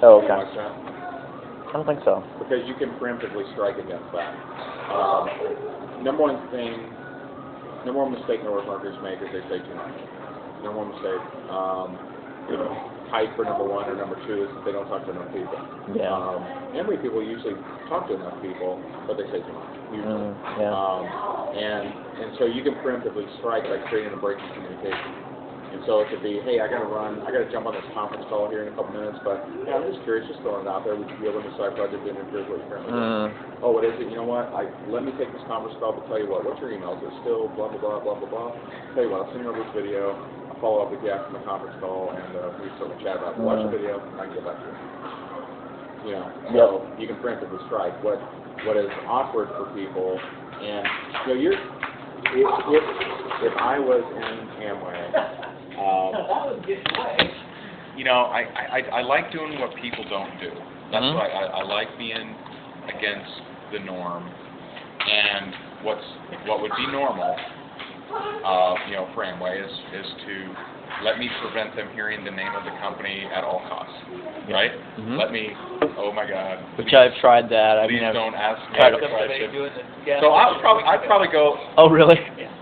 Oh, okay. Like that? I don't think so. Because you can preemptively strike against that. Number one mistake network marketers make is they say too much. Number one mistake. Type for number one or number two is that they don't talk to enough people. Yeah. Amway people usually talk to enough people, but they say too much. Usually. And so you can preemptively strike by creating a break in communication. And so it could be, hey, I got to jump on this conference call here in a couple minutes, but yeah, I'm just curious, just throwing it out there. Would you be able to decide project and improve what you're currently doing? Oh, what is it? You know what? Let me take this conference call to tell you what. What's your email? Is it still blah, blah, blah, blah, blah, blah? Tell you what, I'll send you over this video. I'll follow up with you after the conference call, and we sort of chat about it. Watch the video, and I can get back to you. You know, so you can preemptively strike. What is awkward for people, and you know, if I was in Amway, you know, I like doing what people don't do. That's why I like being against the norm. And what would be normal, you know, for Amway is to let me prevent them hearing the name of the company at all costs, right? Let me, oh my God. Which I've tried that. I mean, I've don't ask me. tried So I'd probably go. Oh, really?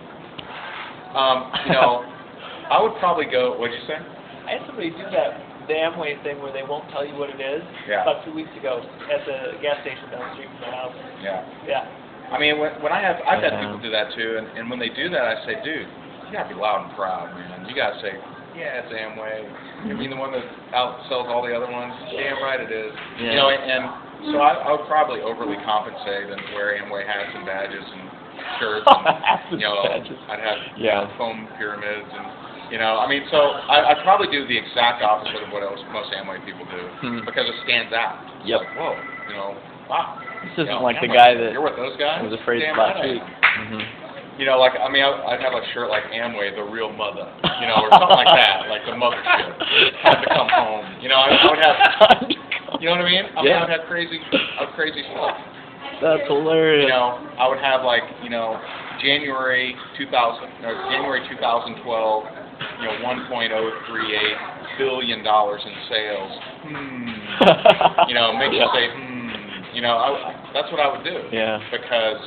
You know, I would probably go. What'd you say? I had somebody do that, the Amway thing where they won't tell you what it is. Yeah. About 2 weeks ago at the gas station down the street from my house. Yeah. Yeah. I mean, when I've had people do that too, and when they do that, I say, dude, you gotta be loud and proud, man. You gotta say, yeah, it's Amway. I mean, the one that outsells all the other ones. Damn right it is. Yeah. You know, and so I would probably overly compensate and wear Amway hats and badges and shirts, and you know, I'd have foam pyramids and. You know, I mean, so I'd probably do the exact opposite of what most Amway people do because it stands out. Yep. Like, whoa, you know, wow. This isn't like the Amway, guy that you're with those guys? was afraid Damn last right. week. You know, like, I mean, I'd have a shirt like Amway, the real mother, you know, or something like that, like the mothership. Time to come home. You know, I would have, you know what I mean? I mean, I'd have crazy stuff. That's hilarious. You know, I would have like, you know, January 2012, you know, $1.038 billion in sales. You know, make you say, You know, that's what I would do. Yeah. Because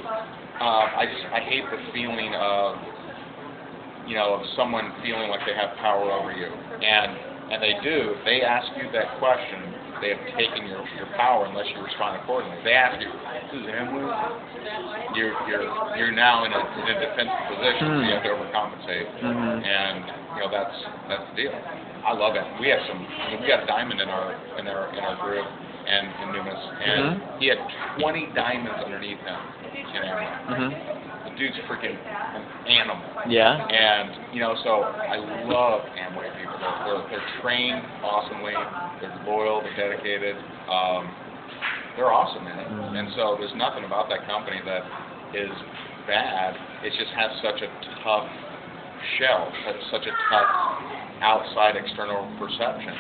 I hate the feeling of, you know, of someone feeling like they have power over you, and they do. If they ask you that question, they have taken your power unless you respond accordingly. If they ask you, "This is Amway," you're now in a defensive position. So you have to overcompensate, and you know that's the deal. I love it. We have we got a diamond in our group and in Numis, and he had 20 diamonds underneath him in Amway. The dude's freaking an animal. Yeah. And you know, so I love Amway people. They're trained awesomely. They're loyal. They're dedicated. They're awesome in it. And so there's nothing about that company that is bad. It just has such a tough shell, such a tough outside external perception.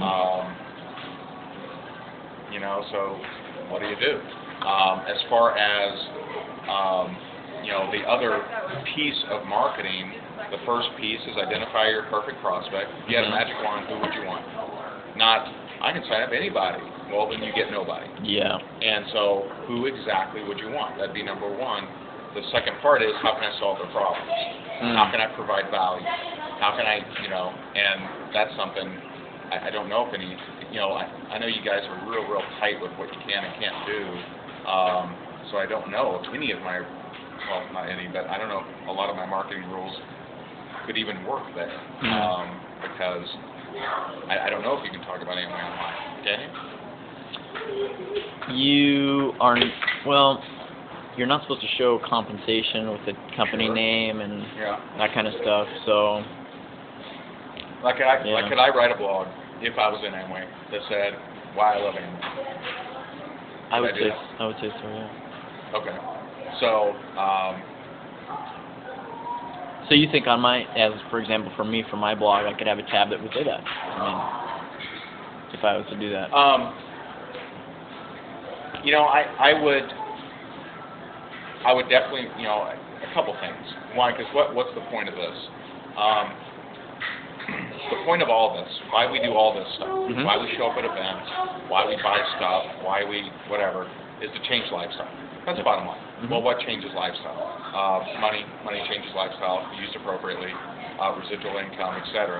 You know, so what do you do? As far as you know, the other piece of marketing, the first piece is identify your perfect prospect. If you had a magic wand, who would you want? Not, I can sign up anybody. Well, then you get nobody. Yeah. And so, who exactly would you want? That'd be number one. The second part is, how can I solve their problems? How can I provide value? How can I, you know, and that's something, I don't know if any, you know, I know you guys are real tight with what you can and can't do. So I don't know if any of my, well, not any, but I don't know if a lot of my marketing rules could even work there. Because I don't know if you can talk about Amway online. Can you? You aren't, well, you're not supposed to show compensation with the company name and that kind of stuff, so. Like, could I write a blog if I was in Amway that said why I love Amway? I would say so, yeah. Okay. So, so you think on my, as for example, for me, for my blog, I could have a tab that would say that? I mean, if I was to do that. You know, I would definitely, you know, a couple things. One, because what's the point of this? the point of all this, why we do all this stuff, Mhm. why we show up at events, why we buy stuff, why we whatever, is to change lifestyle. That's the bottom line. Mhm. Well, what changes lifestyle? Money changes lifestyle, used appropriately, residual income, etc.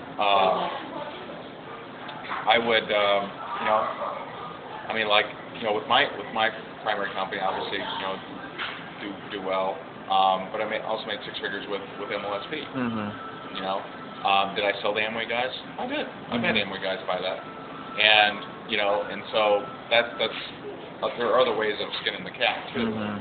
I would, I mean, like, with my primary company, obviously, do well. But I also made 6 figures with MLSP. Mhm. Did I sell the Amway guys? I did. I've had Amway guys buy that, and and so that's there are other ways of skinning the cat too. Mhm.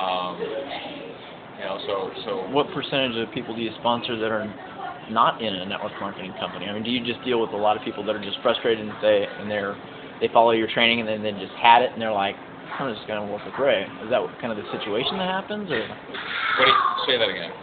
So What percentage of people do you sponsor that are not in a network marketing company? I mean, do you just deal with a lot of people that are just frustrated and they follow your training and then they just had it and they're like, I'm just going to work with Ray? Is that kind of the situation that happens, or? say that again.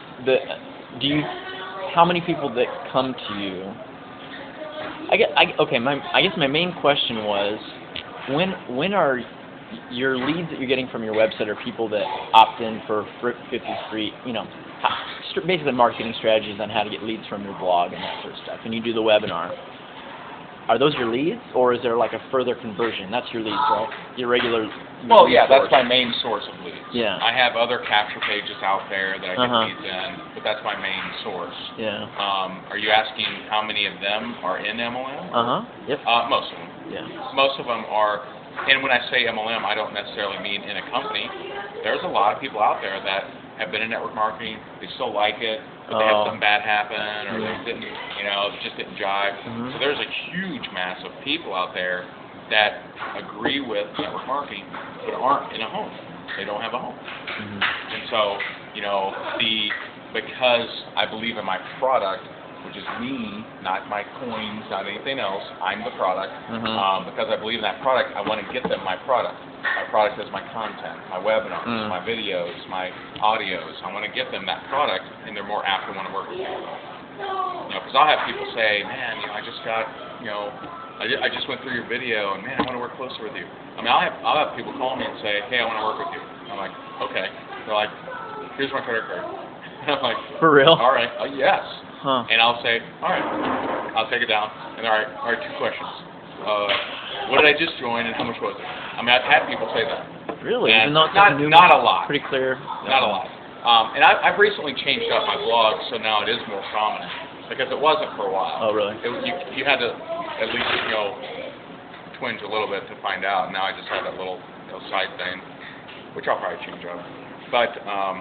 How many people that come to you? I guess my main question was, when are your leads that you're getting from your website are people that opt in for 50 free, basically marketing strategies on how to get leads from your blog and that sort of stuff, and you do the webinar. Are those your leads, or is there like a further conversion? That's your leads, right? Your regular. Well, lead yeah, source. that's my main source of leads. Yeah. I have other capture pages out there that I get Uh-huh. leads in, but that's my main source. Yeah. Are you asking how many of them are in MLM? Yep. Most of them. Yeah. Most of them are, and when I say MLM, I don't necessarily mean in a company. There's a lot of people out there that have been in network marketing, they still like it, but they have something bad happen, or they didn't, just didn't jive. Mhm. So there's a huge mass of people out there that agree with network marketing, but aren't in a home. They don't have a home. Mhm. And so, because I believe in my product, which is me, not my coins, not anything else, I'm the product. Mhm. Because I believe in that product, I want to get them my product. My product is my content, my webinars, my videos, my audios. I want to get them that product, and they're more apt to want to work with me. Because I'll have people say, man, I just got, I just went through your video, and man, I want to work closer with you. I mean, I'll have people call me and say, hey, I want to work with you. I'm like, okay. They're like, here's my credit card. And I'm like, For real? all right, yes. Huh. And I'll say, all right, I'll take it down. And all right, 2 questions. What did I just join, and how much was it? I mean, I've had people say that. Really? And Even though it's not a lot. Pretty clear. Not a lot. And I've recently changed up my blog, so now it is more prominent, because it wasn't for a while. Oh, really? You had to at least, twinge a little bit to find out. Now I just have that little side thing, which I'll probably change up. But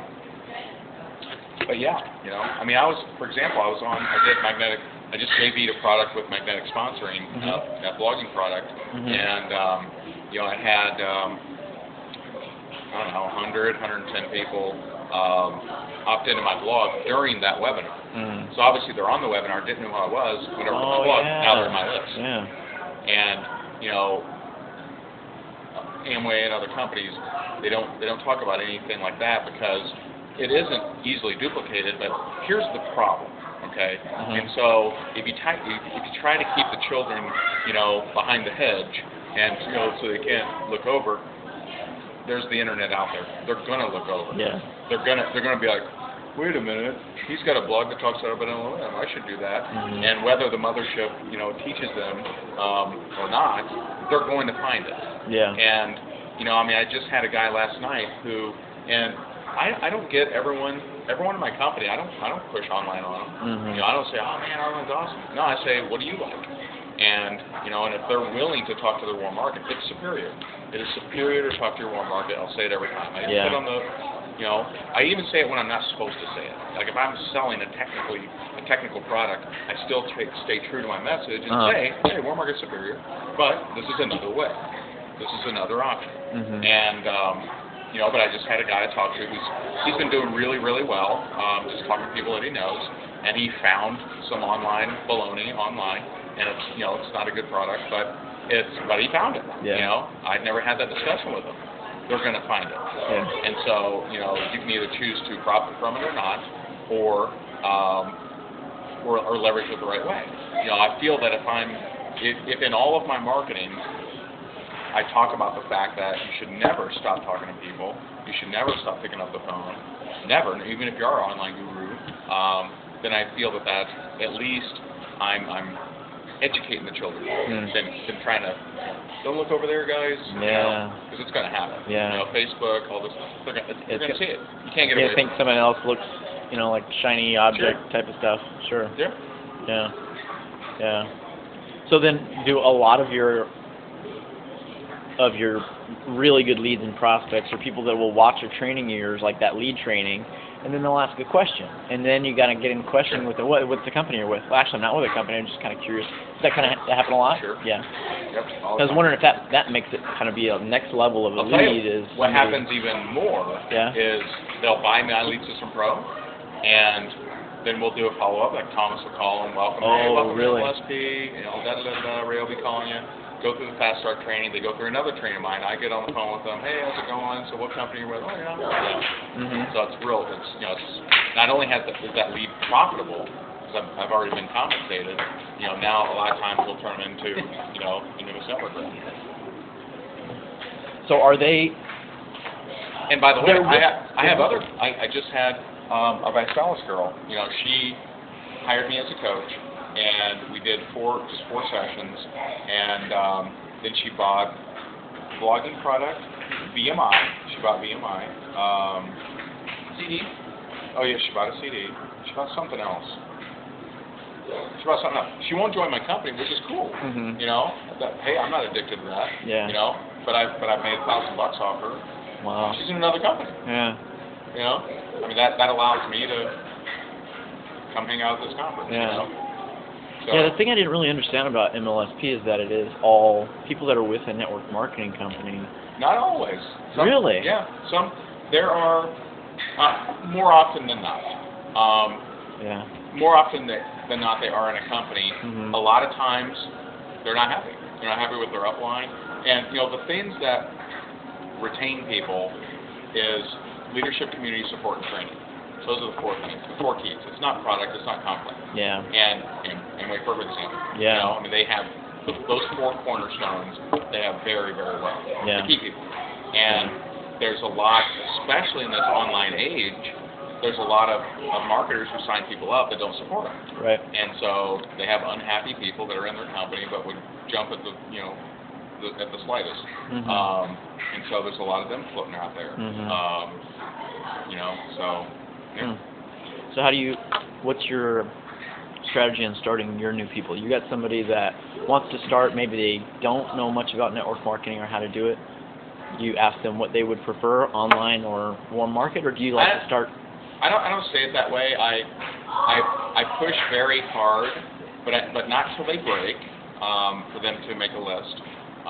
yeah, I mean, for example, I just JV'd a product with Magnetic sponsoring that blogging product, and I had I don't know, 100, 110 people opt into my blog during that webinar. So obviously they're on the webinar, didn't know who I was, went over to my blog, now they're on my list. Yeah. And Amway and other companies, they don't talk about anything like that because it isn't easily duplicated. But here's the problem, okay? And so if you try to keep the children, behind the hedge, and so they can't look over, there's the internet out there. They're gonna look over. Yeah. They're gonna be like, wait a minute, he's got a blog that talks about MLM. I should do that. And whether the mothership, teaches them or not, they're going to find it. Yeah. And I mean, I just had a guy last night who, and I don't get everyone in my company. I don't push online on them. I don't say, oh man, Arlen's awesome. No, I say, what do you like? And and if they're willing to talk to their warm market, it's superior. It is superior to talk to your warm market. I'll say it every time. I even say it on the, I even say it when I'm not supposed to say it. Like if I'm selling a technical product, I still stay true to my message and say, hey, warm market's superior, but this is another way. This is another option. And but I just had a guy I talked to he's been doing really, really well, just talking to people that he knows, and he found some online baloney online, and it's it's not a good product, but he found it. Yeah. I'd never had that discussion with him. They're going to find it. Yeah. And so you can either choose to profit from it or not, or leverage it the right way. I feel that if in all of my marketing I talk about the fact that you should never stop talking to people. You should never stop picking up the phone. Never, even if you are an online guru. Then I feel that that's at least I'm educating the children than trying to, don't look over there, guys. Yeah. Because it's going to happen. Yeah. You know, Facebook, all this, they're going to see it. You can't get You away think from it. someone else looks, like shiny object type of stuff. Sure. Yeah. Yeah. Yeah. So then, do a lot of your really good leads and prospects or people that will watch your training years, like that lead training, and then they'll ask a question, and then you gotta get in question with what's the company you're with. Well, actually, I'm not with a company. I'm just kind of curious. Does that kind of happen a lot? Sure. Yeah. Yep. I was wondering if that makes it kind of be a next level of a I'll tell lead. you, Is what somebody- happens even more Yeah. is they'll buy my Lead System Pro, and then we'll do a follow-up. Like Thomas will call and welcome. Hey, Oh, welcome really? to LSP. Ray will be calling you. Go through the Fast Start training. They go through another training of mine. I get on the phone with them. Hey, how's it going? So what company are you with? Oh, yeah. Mhm. So it's real. It's not only is that lead profitable, because I've already been compensated. Now a lot of times we'll turn them into into a network rep. So are they? And by the way, They're- I have other. I just had a Visalis girl. She hired me as a coach, and we did four sessions, and then she bought blogging product, VMI. She bought VMI. CD. Oh yeah, she bought a CD. She bought something else. She won't join my company, which is cool. Mhm. Hey, I'm not addicted to that. Yeah. But I've made $1,000 off her. Wow. She's in another company. Yeah. I mean that allows me to come hang out at this conference. Yeah. So, Yeah, the thing I didn't really understand about MLSP is that it is all people that are with a network marketing company. Not always. Really? Yeah. There are more often than not. Yeah. More often than not, they are in a company. Mhm. A lot of times, they're not happy. They're not happy with their upline. And the things that retain people is leadership, community support, and training. So those are the four things, the four keys. It's not product. It's not complex. Yeah. And wait for the example. Yeah. I mean, they have those four cornerstones. They have very, very well. Yeah. To keep people. And there's a lot, especially in this online age. There's a lot of marketers who sign people up that don't support them. Right. And so they have unhappy people that are in their company but would jump at the at the slightest. Mhm. And so there's a lot of them floating out there. Mhm. So yeah. So what's your strategy on starting your new people? You got somebody that wants to start, maybe they don't know much about network marketing or how to do it. You ask them what they would prefer, online or warm market, or do you like to start? I don't say it that way. I push very hard, but not till they break, for them to make a list.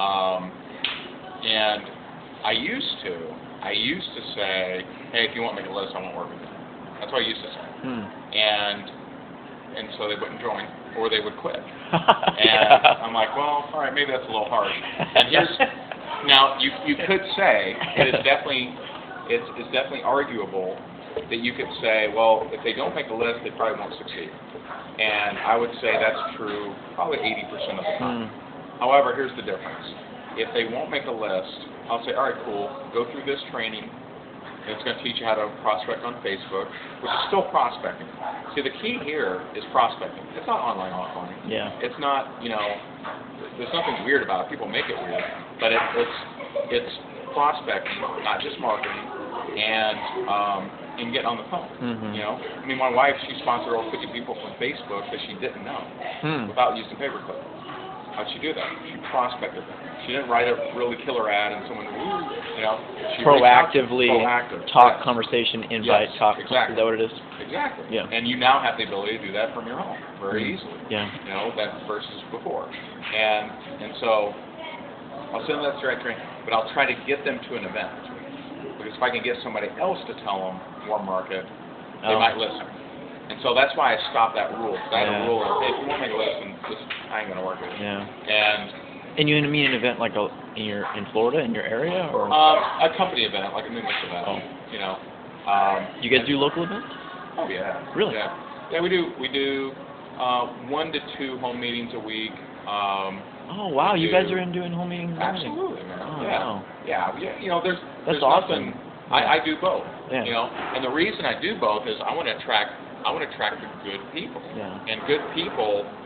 And I used to say, hey, if you won't make a list, I won't work with you. That's what I used to say. And so they wouldn't join, or they would quit. And I'm like, well, all right, maybe that's a little harsh. And now you could say it is definitely it's definitely arguable that you could say, well, if they don't make a list, they probably won't succeed. And I would say that's true probably 80% of the time. However, here's the difference. If they won't make a list, I'll say, all right, cool, go through this training. And it's going to teach you how to prospect on Facebook, which is still prospecting. See, the key here is prospecting. It's not online, offline. Yeah. It's not, there's nothing weird about it. People make it weird. But it's prospecting, not just marketing, and getting on the phone. I mean, my wife, she sponsored over 50 people from Facebook that she didn't know without using pay-per-click. How'd she do that? She prospected them. She didn't write a really killer ad and someone, she Proactively talk, yes. conversation, invite, Yes, talk. exactly. Is that what it is? Exactly. Yeah. And you now have the ability to do that from your home very easily. Yeah. That versus before. And so I'll send them that direct training, but I'll try to get them to an event. Because if I can get somebody else to tell them warm market, they might listen. And so that's why I stopped that rule. I had a rule of, hey, if you won't make a listen, I ain't going to work with you. Yeah. And you mean an event like in Florida, in your area, or a company event, like a New England event. Oh. You guys do local events? Oh yeah. Really? Yeah, we do 1 to 2 home meetings a week. Oh wow, you guys are in doing home meetings? And everything. Absolutely, man. Oh, yeah. wow. Yeah. There's awesome. nothing. I do both. Yeah. And the reason I do both is I want to attract the good people. Yeah. And good people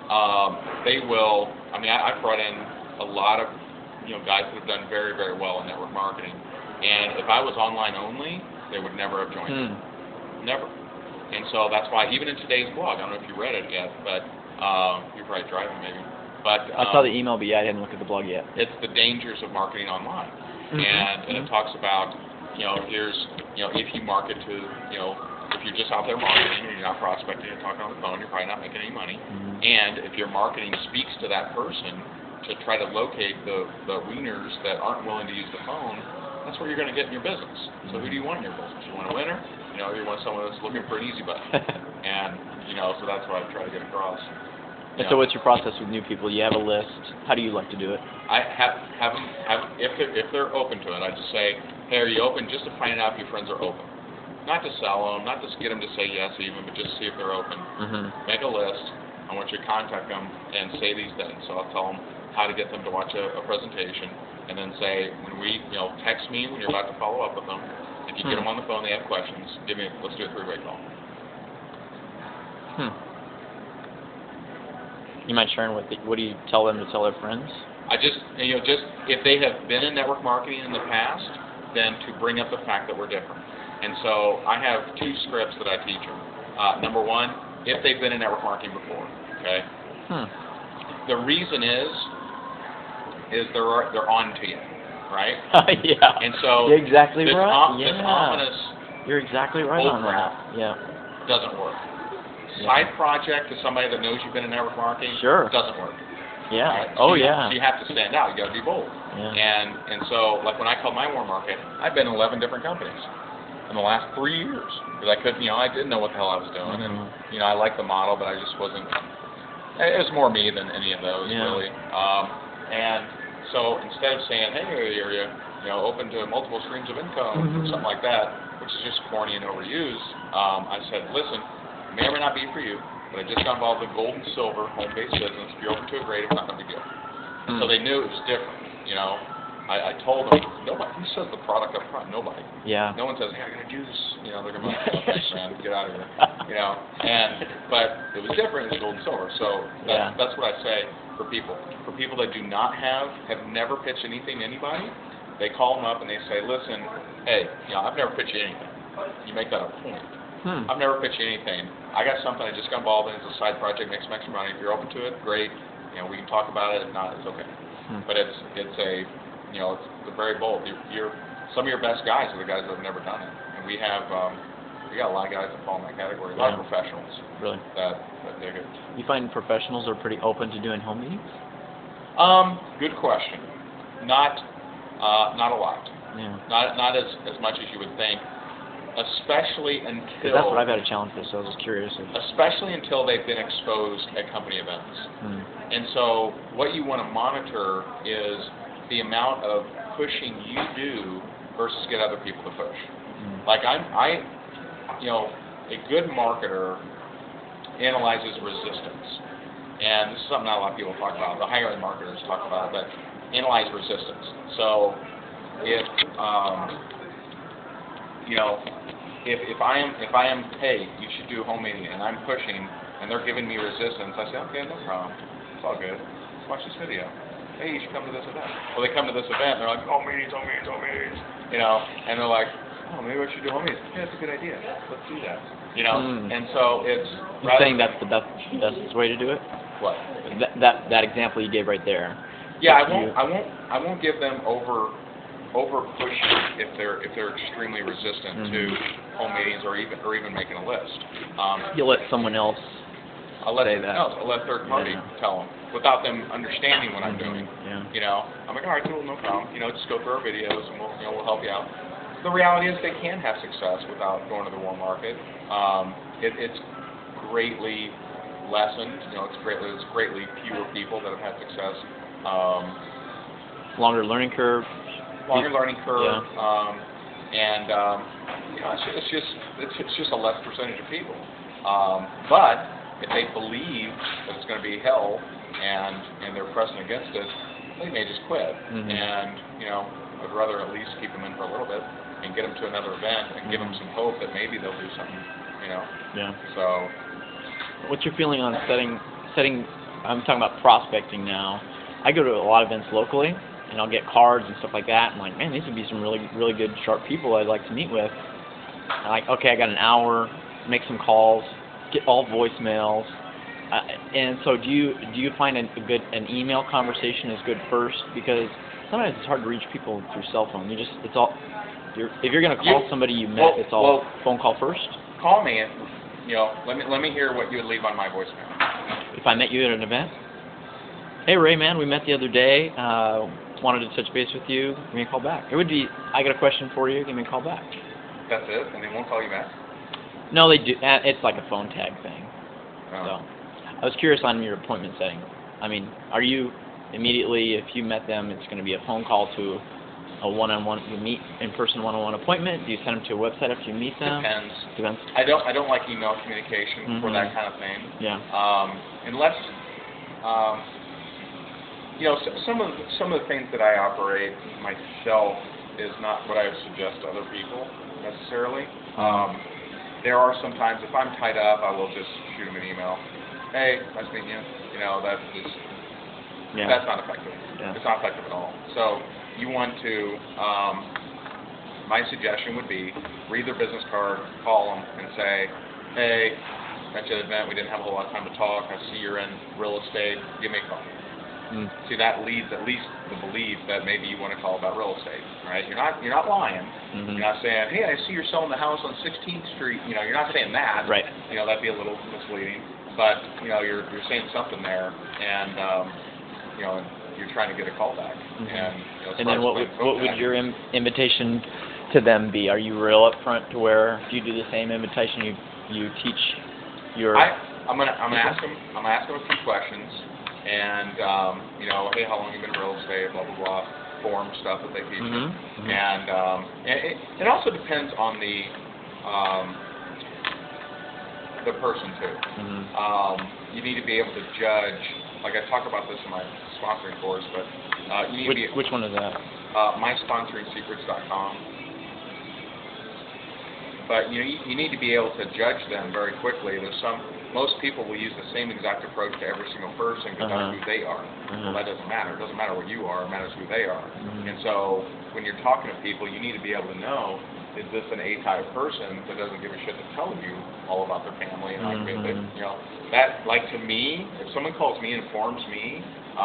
they will. I mean, I've brought in a lot of guys that have done very, very well in network marketing, and if I was online only, they would never have joined me. Never. And so that's why, even in today's blog, I don't know if you read it yet, but you're probably driving maybe. But I saw the email, but yeah, I didn't look at the blog yet. It's the dangers of marketing online, and it talks about here's if you market to if you're just out there marketing and you're not prospecting and talking on the phone, you're probably not making any money. And if your marketing speaks to that person to try to locate the wieners that aren't willing to use the phone, that's where you're going to get in your business. So who do you want in your business? You want a winner? You want someone that's looking for an easy button. And so that's what I try to get across. And so what's your process with new people? You have a list. How do you like to do it? I have them if they're open to it. I just say, hey, are you open? Just to find out if your friends are open. Not to sell them, not just get them to say yes even, but just see if they're open. Make a list. I want you to contact them and say these things. So I'll tell them how to get them to watch a presentation, and then say, when we, text me when you're about to follow up with them. If you get them on the phone, they have questions. Let's do a three-way call. You mind sharing what do you tell them to tell their friends? I just if they have been in network marketing in the past, then to bring up the fact that we're different. And so I have two scripts that I teach them. Number one, if they've been in network marketing before, okay. The reason is they're on to you, right? Yeah. And so you're exactly right. This ominous you're exactly right on that. Yeah. Doesn't work. Side project to somebody that knows you've been in network marketing doesn't work. Yeah. Right? So yeah. So you have to stand out. You got to be bold. Yeah. And so like when I called my warm market, I've been in 11 different companies in the last 3 years because I couldn't. I didn't know what the hell I was doing, and I liked the model, but I just wasn't. It was more me than any of those really. And so instead of saying, hey, are you open to multiple streams of income or something like that, which is just corny and overused, I said, listen, it may or may not be for you, but I just got involved in gold and silver home-based business. If you're open to it, great. If not, no big deal. So they knew it was different. I told them, nobody, who says the product up front? Nobody. Yeah. No one says, hey, I got to do this. They're going to be like, oh, thanks, man, get out of here. But it was different. It's gold and silver. So that's what I say for people. For people that do not have never pitched anything to anybody, they call them up and they say, listen, hey, I've never pitched you anything. You make that a point. I've never pitched you anything. I got something I just got involved in. It's a side project, makes some extra money. If you're open to it, great. We can talk about it. If not, it's okay. But it's very bold. Some of your best guys are the guys that have never done it, and we got a lot of guys that fall in that category. A lot of professionals. Really. That dig it. You find professionals are pretty open to doing home meetings? Good question. Not a lot. Yeah. Not as much as you would think. Especially until. Because that's what I've had a challenge with, so I was just curious. Especially until they've been exposed at company events. And so what you want to monitor is the amount of pushing you do versus get other people to push. Like a good marketer analyzes resistance. And this is something not a lot of people talk about. The higher end marketers talk about it, but analyze resistance. So if if I am, hey, you should do home meeting, and I'm pushing, and they're giving me resistance, I say, okay, no problem. It's all good. Let's watch this video. Hey, you should come to this event. Well, they come to this event, and they're like, home meetings. And they're like, oh, maybe I should do home meetings. Yeah, that's a good idea. Let's do that. And so it's. You're saying that's the best way to do it? What? That example you gave right there. Yeah, I won't give them over pushing if they're extremely resistant to home meetings or even making a list. You'll let someone else. I'll let third party tell them without them understanding what I'm doing. I'm like, all right, cool, no problem. Just go through our videos and we'll help you out. The reality is they can have success without going to the warm market. It's greatly lessened. It's greatly fewer people that have had success. Longer learning curve. It's just a less percentage of people. But if they believe that it's going to be hell and they're pressing against it, they may just quit. And I'd rather at least keep them in for a little bit and get them to another event and give them some hope that maybe they'll do something. Yeah. So. What's your feeling on setting I'm talking about prospecting now. I go to a lot of events locally, and I'll get cards and stuff like that. I'm like, man, these would be some really good, sharp people I'd like to meet with. I'm like, okay, I got an hour, make some calls, get all voicemails. And so do you find an email conversation is good first? Because sometimes it's hard to reach people through cell phone. If you're going to call somebody you met, it's all phone call first? Call me and, let me hear what you would leave on my voicemail. If I met you at an event? Hey, Ray, man, we met the other day. Wanted to touch base with you. Give me a call back. It would be, I got a question for you. Give me a call back. That's it? And they won't call you back? No, they do. It's like a phone tag thing. Oh. So, I was curious on your appointment setting. I mean, are you immediately, if you met them, it's going to be a phone call to a one-on-one, you meet in-person one-on-one appointment? Do you send them to a website after you meet them? Depends. I don't like email communication for that kind of thing. Yeah. Unless, some of the things that I operate myself is not what I would suggest to other people necessarily. There are some times if I'm tied up, I will just shoot them an email. Hey, nice meeting you. That's just that's not effective. Yeah. It's not effective at all. So you want to, my suggestion would be read their business card, call them, and say, hey, met you at an event. We didn't have a whole lot of time to talk. I see you're in real estate. Give me a call. See, that leads at least the belief that maybe you want to call about real estate, right? You're not lying. You're not saying, hey, I see you're selling the house on 16th Street. You're not saying that. Right. That'd be a little misleading. But you're saying something there, and you're trying to get a call back. And then what would your invitation to them be? Are you real upfront to where do you do the same invitation you teach your? I'm gonna ask them. I'm gonna ask them a few questions. And, hey, how long have you been in real estate, blah, blah, blah, form stuff that they teach you. And it also depends on the person, too. You need to be able to judge, like I talk about this in my sponsoring course, but you need to be... Which one is that? MySponsoringSecrets.com. But, you need to be able to judge them very quickly. Most people will use the same exact approach to every single person because that's who they are. Well, that doesn't matter. It doesn't matter what you are. It matters who they are. And so when you're talking to people, you need to be able to know, is this an A-type person that doesn't give a shit to tell you all about their family? And that, like, to me, if someone calls me and informs me,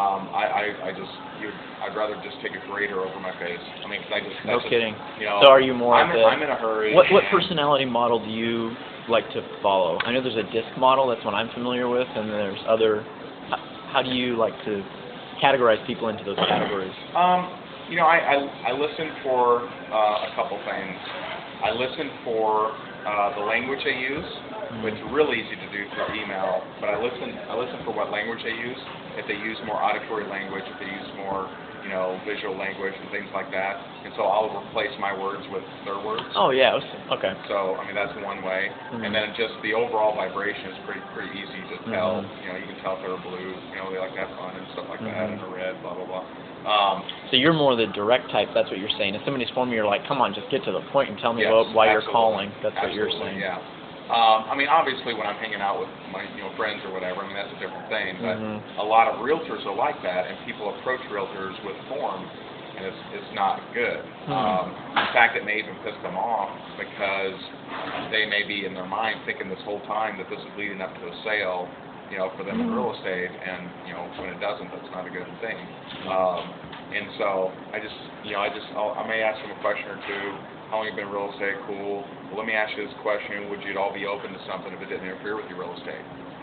I'd rather just take a grater over my face. I mean, cause no kidding. So are you more? I'm in a hurry. What personality model do you like to follow? I know there's a DISC model. That's what I'm familiar with, and there's other. How do you like to categorize people into those categories? I listen for a couple things. I listen for the language they use, which is real easy to do through email. But I listen for what language they use. If they use more auditory language, if they use more, visual language and things like that. And so I'll replace my words with their words. Oh yeah. Okay. So that's one way. And then just the overall vibration is pretty easy to tell. You can tell if they're blue. They like to have fun and stuff like that, and a red, blah blah blah. So you're more the direct type. That's what you're saying. If somebody's for me, you're like, come on, just get to the point and tell me why you're calling. That's what you're saying. Yeah. Obviously, when I'm hanging out with my friends or whatever, that's a different thing. But a lot of realtors are like that, and people approach realtors with form, and it's not good. In fact, it may even piss them off because they may be in their mind thinking this whole time that this is leading up to a sale, for them in real estate, and when it doesn't, that's not a good thing. And so I may ask them a question or two. How long have you been in real estate? Cool. Well, let me ask you this question: would you all be open to something if it didn't interfere with your real estate?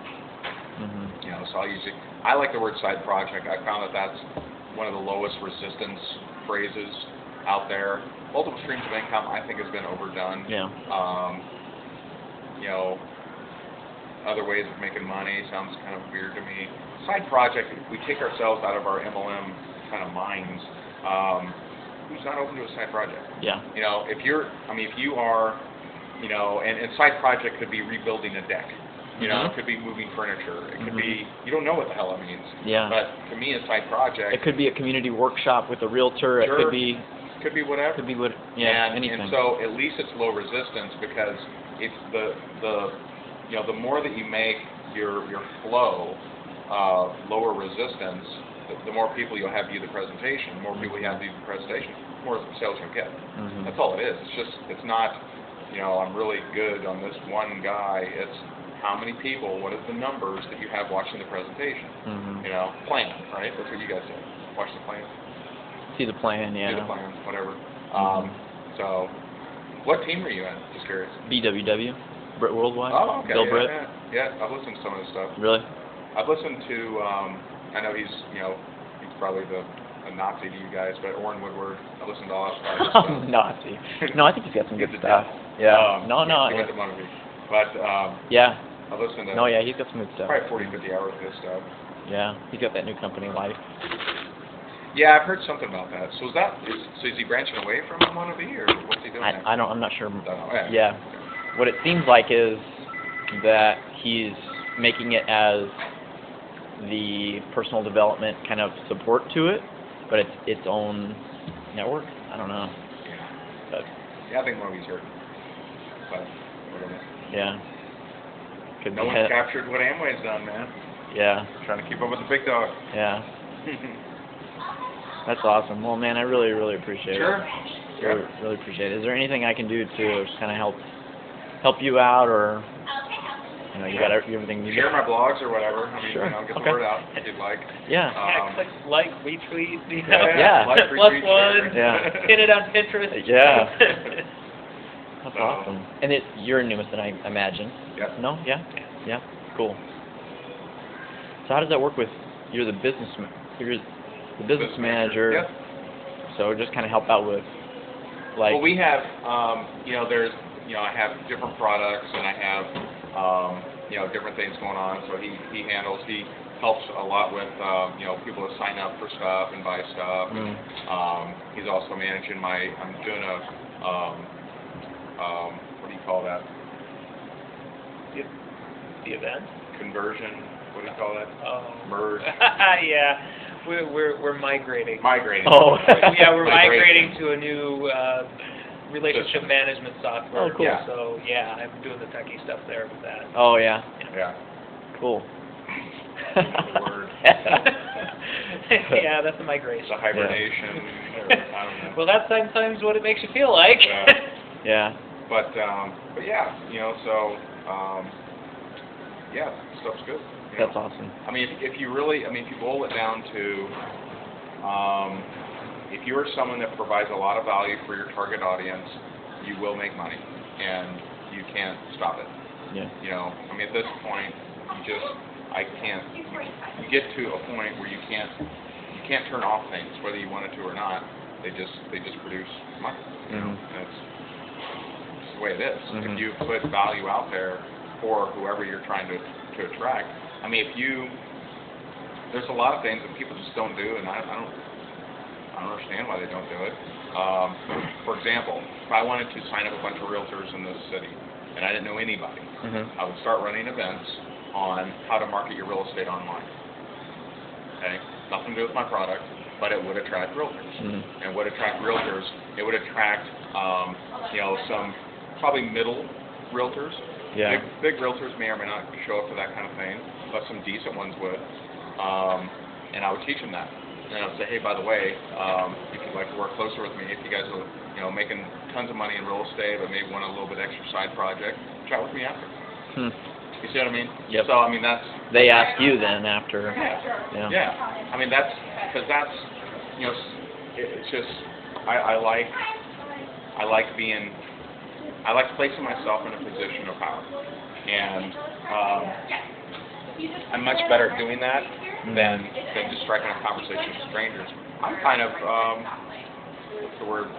So I like the word side project. I found that that's one of the lowest resistance phrases out there. Multiple streams of income, I think, has been overdone. Yeah. Other ways of making money sounds kind of weird to me. Side project, if we take ourselves out of our MLM kind of minds, who's not open to a side project? Yeah. If you are, and side project could be rebuilding a deck. It could be moving furniture. It could be, you don't know what the hell it means. Yeah. But to me, a side project. It could be a community workshop with a realtor. Sure. It could be whatever. Could be anything. And so at least it's low resistance because if the more that you make your flow lower resistance, the more people you'll have view the presentation. The more people you have view the presentation, the more sales you'll get. Mhm. That's all it is. It's not, I'm really good on this one guy. It's how many people, what is the numbers that you have watching the presentation? Mhm. Plan, right? That's what you guys say. Watch the plan. See the plan, yeah. See the plan, whatever. Mhm. So, what team are you in? Just curious. BWW, Brit Worldwide. Oh, okay. Bill Yeah, Britt. yeah. I've listened to some of his stuff. Really? I've listened to, I know he's probably the a Nazi to you guys, but Orrin Woodward, I listened to all his stuff. Nazi. No, I think he's got some good He's a stuff. devil. Yeah. No. He went to Monterey. But, Yeah. I listened to No, yeah, he's got some good stuff. probably 40, 50 hours of his stuff. Yeah, he's got that new company, Life. Yeah, I've heard something about that. So is he branching away from MonoV, or what's he doing next? I'm not sure. Don't know. Yeah. What it seems like is that he's making it as the personal development kind of support to it, but it's its own network. I don't know. But Yeah, I think MonoV's hurting. But whatever. yeah. Could No be one's captured what Amway's done, man. Yeah. Trying to keep up with the big dog. Yeah. That's awesome. Well, man, I really, really appreciate Sure. it. Really, really appreciate it. Is there anything I can do to kind of help you out, or you got everything you Share got? my blogs or whatever. I mean, Sure. get Okay. the word out if you'd like. Yeah. Click, like, retweet, Yeah. Like, plus retweet, one, share. Yeah. pin it on Pinterest. Yeah. That's So- awesome. And you're in Newmaston, I imagine. Yep. No? Yeah. Yeah. Cool. So how does that work with you're the business manager? Yep. So just kind of help out with like. Well, we have, there's, I have different products, and I have, different things going on. So he helps a lot with, people to sign up for stuff and buy stuff. Mm. He's also managing I'm doing a, what do you call that? The event. Conversion. What do you call that? Merge. Yeah, we're migrating. Migrating. Oh. Yeah, we're migrating to a new relationship management software. Oh, cool. Yeah. So yeah, I'm doing the techie stuff there with that. Oh yeah. Yeah. Cool. The word. Yeah, that's a migration. It's a hibernation. Or, I don't know. Well, that's sometimes what it makes you feel like. Yeah. But yeah, yeah, stuff's good. That's awesome. I mean, if you boil it down to, if you're someone that provides a lot of value for your target audience, you will make money, and you can't stop it. Yeah. At this point, you get to a point where you can't turn off things, whether you wanted to or not. They just produce money. Mhm. That's the way it is. Mhm. If you put value out there for whoever you're trying to attract, there's a lot of things that people just don't do, and I don't understand why they don't do it. For example, if I wanted to sign up a bunch of realtors in this city, and I didn't know anybody, Mhm. I would start running events on how to market your real estate online. Okay? Nothing to do with my product, but it would attract realtors. Mhm. And would attract realtors, it would attract, some probably middle realtors. Yeah. Big realtors may or may not show up for that kind of thing, but some decent ones would. And I would teach them that. And I would say, hey, by the way, if you'd like to work closer with me, if you guys are, making tons of money in real estate, but maybe want a little bit extra side project, chat with me after. Hmm. You see what I mean? Yep. So, that's... They ask you then after. Yeah. Yeah. That's, because that's, it's just, I like placing myself in a position of power. And I'm much better at doing that than just striking up conversations with strangers. I'm kind of, what's the word?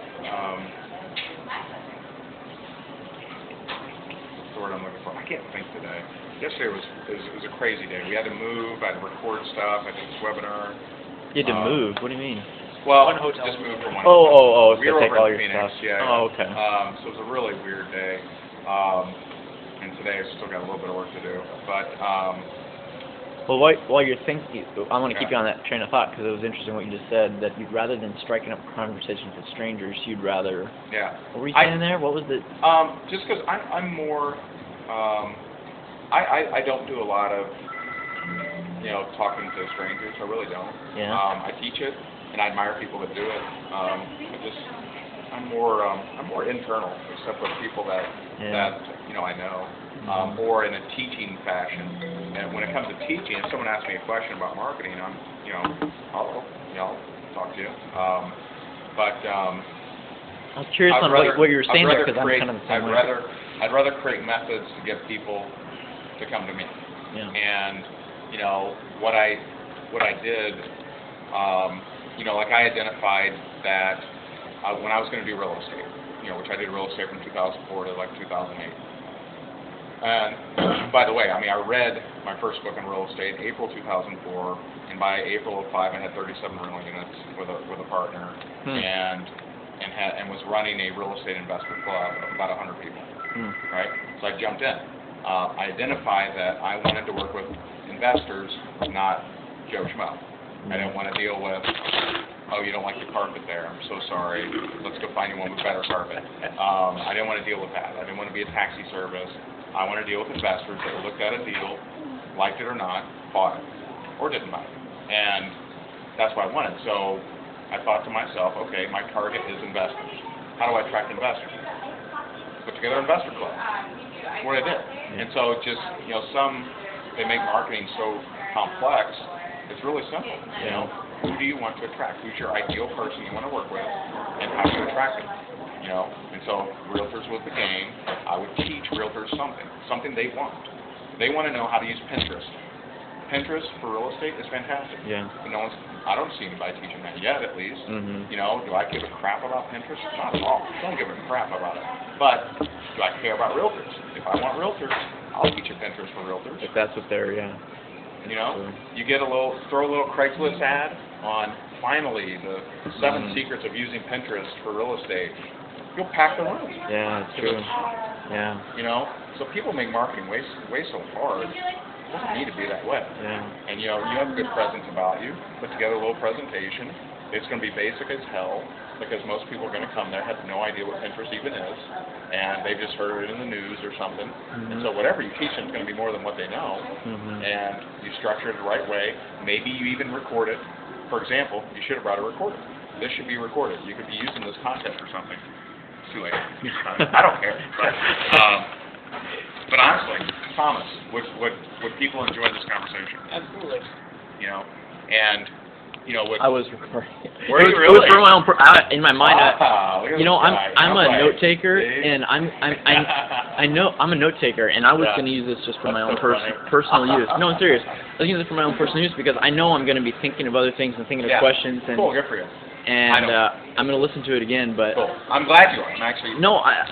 What's the word I'm looking for? I can't think today. Yesterday was a crazy day. We had to move, I had to record stuff, I did this webinar. You had to move. What do you mean? Well, One hotel. just moved from one Oh, hotel. oh, oh. We So were take over all in your Phoenix, stuff. yeah. Oh, okay. So it was a really weird day. And today I've still got a little bit of work to do. But, Well, while you're thinking, I want to keep Yeah. you on that train of thought because it was interesting what you just said, that you'd rather than striking up conversations with strangers, you'd rather... yeah. What were you saying there? What was the... Just because I'm more, I don't do a lot of talking to strangers. I really don't. Yeah. I teach it, and I admire people that do it. I'm more internal, except with people that I know, or in a teaching fashion. And when it comes to teaching, if someone asks me a question about marketing, I'll talk to you. I was curious on what you were saying there, because I'm kind of the same way. I'd rather create methods to get people to come to me. Yeah. And what I did, like I identified that when I was going to do real estate, which I did real estate from 2004 to like 2008. And by the way, I read my first book on real estate in April 2004, and by April of 2005, I had 37 rental units with a partner, and was running a real estate investor club of about 100 people. Right? So I jumped in. I identified that I wanted to work with investors, not Joe Schmo. I didn't want to deal with, you don't like the carpet there, I'm so sorry, let's go find you one with better carpet. I didn't want to deal with that. I didn't want to be a taxi service. I want to deal with investors that looked at a deal, liked it or not, bought it, or didn't buy it. And that's what I wanted. So I thought to myself, okay, my target is investors. How do I attract investors? Put together an investor club. That's what I did. And so just, they make marketing so complex, it's really simple. Who do you want to attract? Who's your ideal person you want to work with, and how do you attract them? And so realtors was the game. I would teach realtors something they want. They want to know how to use Pinterest. Pinterest for real estate is fantastic. Yeah. I don't see anybody teaching that yet, at least. Do I give a crap about Pinterest? Not at all. Don't give a crap about it. But do I care about realtors? If I want realtors, I'll teach a Pinterest for realtors. If that's what they're, You get throw a little Craigslist ad on finally the 7 secrets of using Pinterest for real estate. You'll pack the room. Yeah, it's true. Yeah. So people make marketing way so hard. It doesn't need to be that way. Yeah. And you have a good presence about you. Put together a little presentation. It's going to be basic as hell, because most people are going to come there have no idea what Pinterest even is, and they've just heard it in the news or something. And so whatever you teach them is going to be more than what they know. And you structure it the right way. Maybe you even record it. For example, you should have brought a recorder. This should be recorded. You could be using this contest for something. It's too late. I don't care. But honestly, Thomas, would people enjoy this conversation? Absolutely. And I was recording. Were you It was really? for my own. In my mind, look at this guy. I'm a Okay. note taker, See? and I know I'm a note taker, and I was going to use this just for my own That's so funny. personal use. No, I'm serious. I was using it for my own personal use because I know I'm going to be thinking of other things and thinking of questions, and Cool, good for you. I'm going to listen to it again. But Cool. I'm glad you are. I'm actually. no,